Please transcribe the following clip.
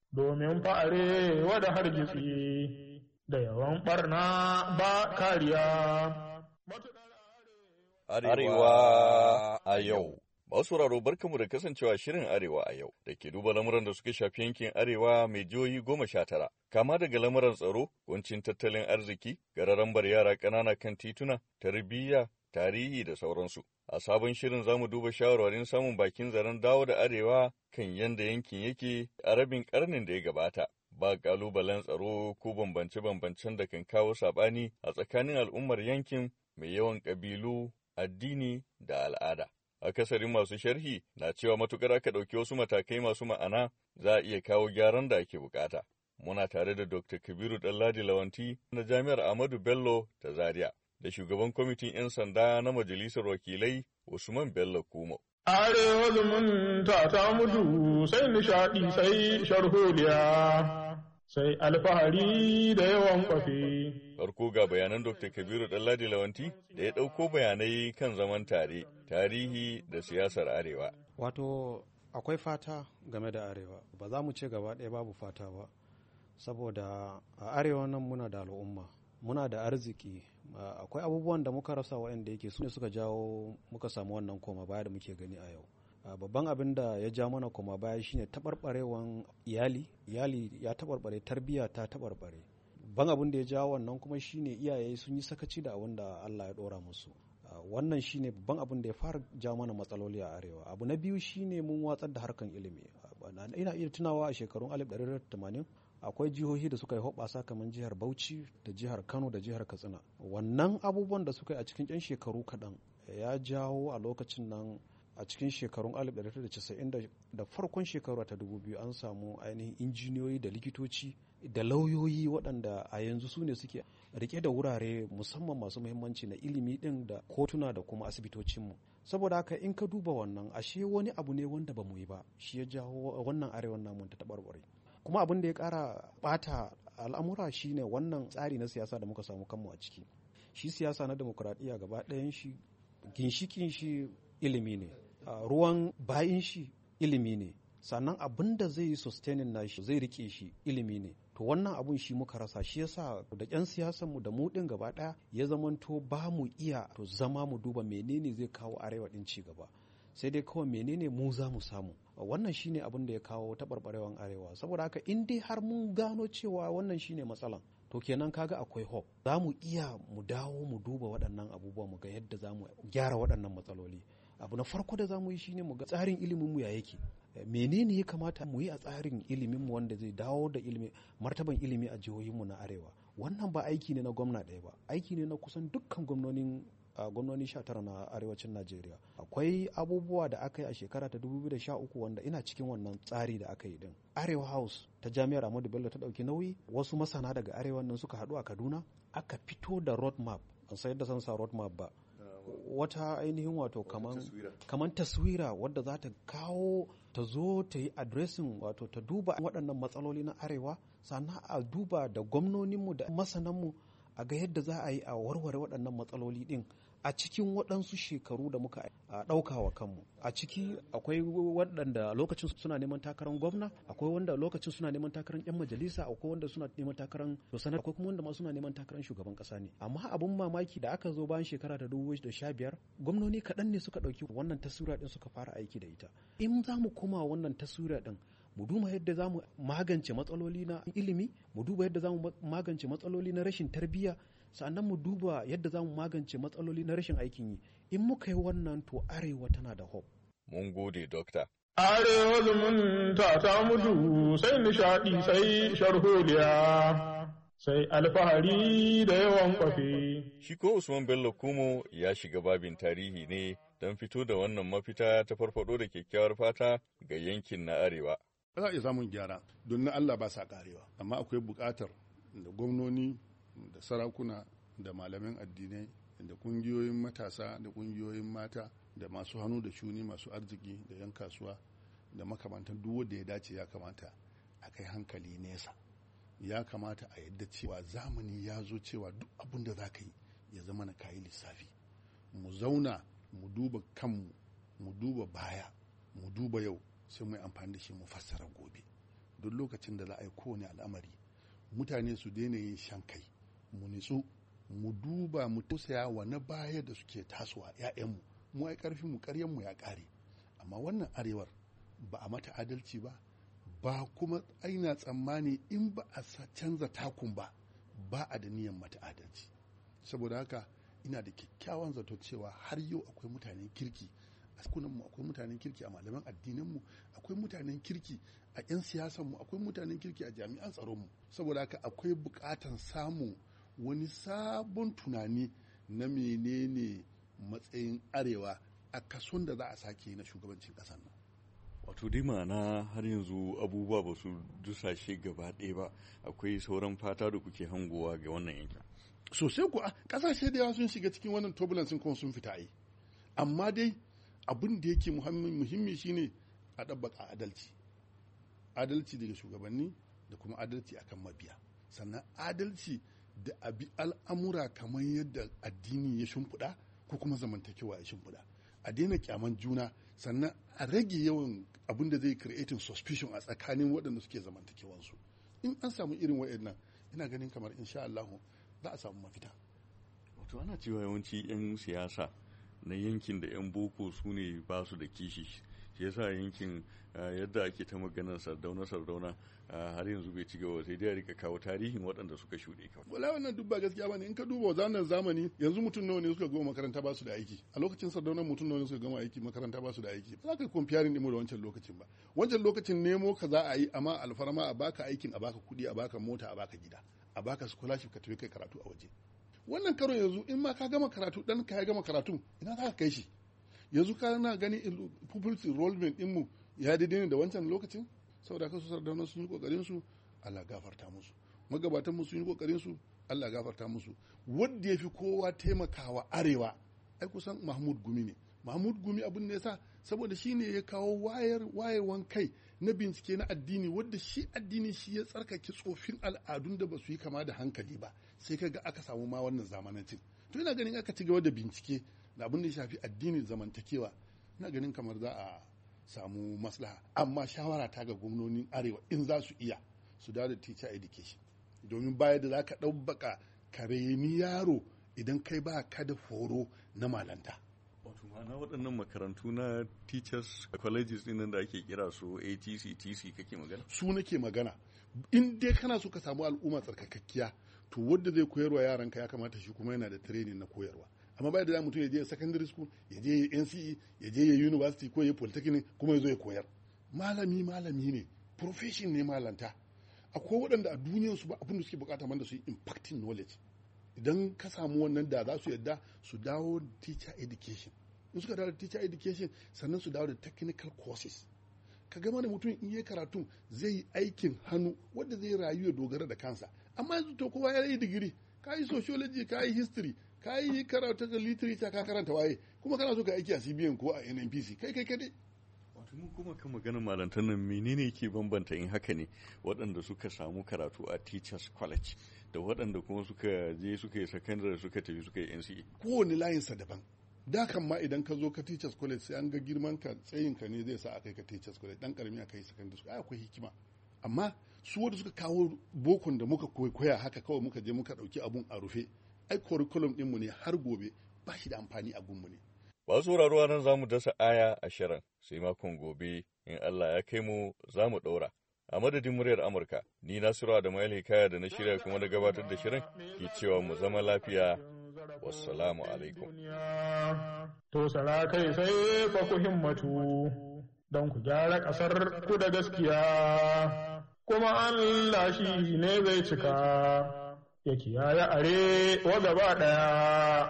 domin fa'are wada hargitsi da yawan ɓarna ba kariya. Arewa a yau. Masu sauraro barkamu da kasancewa shirin Arewa a yau da ke duba lamuran da suka shafi yankin Arewa mai jihohi 19, kama daga lamuran tsaro, kuncin tattalin arziki, gararambar yara ƙanana kan tituna, tarbiyya, tarihi da sauransu. A sabon shirin za mu duba shawarwarin samun bakin zaren dawo da Arewa kan yanda yankin yake a rabin ƙarnin da ya gabata. Ba ƙalubalen tsaro ko bambance-bambancen da kan kawo saɓani a tsakanin al'ummar yankin mai yawan ƙabilu, addini da al'ada. Akasarin masu sharhi na cewa matukar aka ɗauki wasu matakai masu ma'ana za a iya kawo gyaran da ake bukata. Muna tare da Dr. Kabiru Ɗanladi Lawanti na Jami'ar Ahmadu Bello ta Zaria da shugaban kwamitin 'yan sanda na Majalisar Wakilai Usman Bello Kumo. Arewa zumunta ta mudu sai nishaɗi sai sharholiya sai alfahari da yawan kwafi. Farko ga bayanan Dr. Kabiru Ɗanladi Lawanti da ya ɗauko bayanai kan zaman tare, tarihi da siyasar Arewa. Wato akwai fata game da Arewa, ba za mu ce gaba ɗaya babu fata ba, saboda a Arewa nan muna da al'umma, muna da arziki, akwai abubuwan da muka rasa waɗanda yake su ne suka jawo muka samu wannan koma baya da muke gani a yau. Babban abin da ya ja mana koma baya shine taɓarɓarewan iyali ya taɓarɓare, tarbiyya ta taɓarɓare. Ban abin da ya jawo wannan kuma shine iyaye sun yi sakaci da abin da Allah ya ɗora musu. Wannan shine babban abin da ya fara jawo mana matsaloli a Arewa. Abu na biyu shine mun watsar da harkan ilimi. Ina iya tunawa a shekarun 1980 akwai jihohi da suka yi hoɓasa kamar jihar Bauchi da jihar Kano da jihar Katsina. Wannan abubuwan da suka yi a cikin 'yan shekaru kaɗan ya jawo a lokacin nan a cikin shekarun 1990 da farkon shekaru ta 2000 an samu ainihin injiniyoyi da likitoci da lauyoyi waɗanda a yanzu su ne suke rike da wurare musamman masu muhimmanci na ilimi ɗin da kotuna da kuma asibitocinmu. Saboda haka in ka duba wannan ashe wani abu ne wanda ba mu yi ba, shi ya jawo wannan arewan namun ta taɓarɓare. Kuma abin da ya ƙara ɓata al'amura shine wannan tsari na siyasa da muka samu kanmu a ciki. Shi siyasa na demokuraɗiyya gaba ɗayan shi ginshikin shi ilimi ne, ruwan bayin shi ilimi ne, sannan abin da zai yi sustaining nashi zai rike shi ilimi ne. To wannan abun shi muka rasa, shi yasa da ƴan siyasanmu da mu ɗin gaba ɗaya ya zamanto ba mu iya to zama mu duba menene zai kawo arewa ɗin ci gaba, sai dai kawai menene mu za mu samu. Wannan shine abin da ya kawo taɓarɓarewan arewa. Saboda haka in dai har mun gano cewa wannan shine matsalan, to kenan kaga akwai hope, za mu iya mu dawo mu duba waɗannan abubuwa mu ga yadda za mu gyara waɗannan matsaloli. Abu na farko da za mu yi shine mu ga tsarin iliminmu ya yake, menene ya kamata mu yi a tsarin iliminmu wanda zai dawo da ilimi, martaban ilimi a jihohinmu na arewa. Wannan ba aiki ne na gwamna ɗaya ba, aiki ne na kusan dukkan gwamnoni 19 na arewacin Najeriya. Akwai abubuwa da aka yi a shekara ta 2013 wanda ina cikin wannan tsari da aka yi din. Arewa House ta Jami'ar Ahmadu Bello ta ɗauki nauyi, wasu masana daga arewa nan suka haɗu a Kaduna, aka fito da road map, an sayar da san sa road map ba, wata ainihin wato kaman taswira wadda za ta kawo ta zo ta yi addressing, wato ta duba waɗannan matsaloli na arewa, sannan a duba da gwamnoninmu da masananmu a ga yadda za a yi a warware waɗannan matsaloli ɗin a cikin waɗansu shekaru da muka ɗauka wa kanmu. A ciki akwai waɗanda lokacin suna neman takarar gwamna, akwai wanda lokacin suna neman takarar 'yan majalisa, akwai wanda suna neman takarar sanar, akwai kuma wanda ma suna neman takarar shugaban ƙasa ne. Amma abin mamaki da aka zo bayan shekara ta 2015 gwamnoni kaɗan ne suka ɗauki wannan taswira ɗin suka fara aiki da ita. In za mu koma wannan taswira ɗin, mu duba yadda za mu magance matsaloli na ilimi, mu duba yadda za mu magance matsaloli na rashin tarbiyya, sannan mu duba yadda za mu magance matsaloli na rashin aikin yi. In muka yi wannan to arewa tana da hope. Mun gode, Dokta. Arewa zumunta ta mudu sai nishaɗi sai sharholiya sai alfahari da yawan kwafi. Shi ko Usman Bello Kumo ya shiga babin tarihi ne don fito da wannan mafita ta farfado da kyakkyawar fata ga yankin na arewa. Za a iya samun gyara don na Allah ba sa karewa, amma akwai buƙatar da gwamnoni da sarakuna da malaman addinai da ƙungiyoyin matasa da ƙungiyoyin mata da masu hannu da shuni, masu arziki da 'yan kasuwa da makamantan duk wanda ya dace ya kamata a kai hankali nesa. Ya kamata a yadda cewa zamani ya zo cewa duk abin da za ka yi ya zama na kayi lissafi. Mu zauna mu duba kanmu, mu duba baya, mu duba yau, sai mu yi amfani da shi mu fassara gobe. duk lokacin da za a yi kowane al'amari mutane su daina yin shan kai, mu nitsu, mu duba, mu tausaya wa na baya da suke tasowa 'ya'yanmu. Mu ai karfin mu ƙaryan mu ya ƙare, amma wannan arewar ba a mata adalci ba kuma aina tsammani in ba a canza takun ba a da niyan mata adalci. Saboda haka ina da kyakkyawan zato cewa har yau akwai mutanen kirki a mu, akwai mutanen kirki a malaman addinanmu, akwai mutanen kirki a 'yan siyasanmu, akwai mutanen kirki a jami'an tsaronmu. Saboda haka akwai buƙatan samun wani sabon tunani na menene matsayin arewa a kason da za a sake na shugabancin ƙasar nan. Wato dai ma'ana har yanzu abubuwa ba su dusashe gaba ɗaya ba, akwai sauran fata da kuke hangowa ga wannan yankin. Sosai kuwa ƙasashe da yawa sun shiga cikin wannan turbulence kuma sun fita yi, amma dai abin da yake muhimmi shine a ɗabbaka adalci daga shugabanni da kuma adalci akan mabiya, sannan adalci da abi al'amura kamar yadda addini ya shimfiɗa ko kuma zamantakewa ya shimfiɗa. A daina kyaman juna, sannan a rage yawan abin da zai creating suspicion a tsakanin waɗanda suke zamantakewansu. In an samu irin waɗannan, ina ganin kamar insha Allah za a samu mafita. Wato ana cewa yawanci 'yan siyasa na yankin da 'yan boko su ne ba su da kishi, shi yasa yankin yadda ake ta maganar sardauna har yanzu bai ci gaba, sai dai a rika kawo tarihin waɗanda suka shuɗe kawai. Wala wannan duk ba gaskiya bane. In ka duba wannan zamani yanzu mutum nawa ne suka gama makaranta ba su da aiki, a lokacin sardauna mutum nawa ne suka gama aiki makaranta ba su da aiki. Ba za ka comparing din mu da wancan lokacin ba. Wancan lokacin nemo ka za a yi, amma alfarma a baka aikin, a baka kuɗi, a baka mota, a baka gida, a baka scholarship ka tafi kai karatu a waje. Wannan karo yanzu in ma ka gama karatu, dan ka ya gama karatu, ina za ka kai shi? Yanzu ka na gani pupils enrollment din mu ya daidai ne da wancan lokacin. Saboda ka su sardauna sun yi kokarin su, Allah gafarta musu. Magabatan mu sun yi kokarin su, Allah gafarta musu. Wanda ya fi kowa taimakawa arewa ai kusan Mahmud Gumi ne. Mahmud Gumi abin da yasa saboda shi ne ya kawo wayewan kai na bincike na addini, wadda shi addini shi ya tsarkake tsofin al'adun da ba su yi kama da hankali ba, sai kaga aka samu ma wannan zamanancin. To ina ganin aka ci gaba da bincike da abin da ya shafi addini zamantakewa, ina ganin kamar za a samu maslaha. Amma shawara ta ga gwamnonin arewa, in za su iya su dawo da teacher education, domin baya da za ka ɗabbaka ka reni yaro idan kai ba ka da horo na malanta. Wato ma'ana waɗannan makarantu na teachers colleges ɗin da ake kira su ATC TC kake magana? Su nake magana. In dai kana so ka samu al'umma tsarkakakkiya, to wanda zai koyarwa yaranka ya kamata shi kuma yana da training na koyarwa. Amma bai da za mutum ya je secondary school, ya je NCE, ya je university ko ya polytechnic kuma ya zo ya koyar. Malami ne, profession ne malanta. Akwai waɗanda a duniyarsu ba abin da suke bukata man da su yi impacting knowledge. Idan ka samu wannan da za su yadda su dawo da teacher education. In suka dawo da teacher education, sannan su dawo da technical courses. Ka gama da mutum in yi karatu zai yi aikin hannu wanda zai rayu ya dogara da kansa. Amma yanzu to kowa ya yi digiri, ka yi sociology, ka yi history, ka yi karatu da literature, ka karanta waye, kuma kana so ka aiki a CBN ko a NNPC, kai kadai. Wato mun kuma kan maganar malantar nan, menene ke bambanta in haka ne waɗanda suka samu karatu a teachers college da waɗanda kuma suka je suka yi secondary suka tafi suka yi NCE? Kowane layinsa daban. Da kan ma idan ka zo ka teachers college sai an ga girman ka, tsayin ka ne zai sa a kai ka teachers college, dan karami a kai secondary school. Akwai hikima. Amma su wanda suka kawo bokon da muka koya haka kawai muka je muka dauki abun a rufe, ai curriculum din mu ne har gobe ba shi da amfani a gunmu ne. Ba sauraro nan za mu dasa aya a shirin, sai makon gobe in Allah ya kai mu za mu ɗaura. A madadin muryar Amurka, ni Nasiru Adamu Hikaya da na shirya kuma da gabatar da shirin ke cewa mu zama lafiya. Wassalamu alaikum. To sarakai sai fa ku himmatu don ku gyara ƙasar ku da gaskiya, kuma Allah shi ne zai cika, ya kiyaye are wa gaba ɗaya.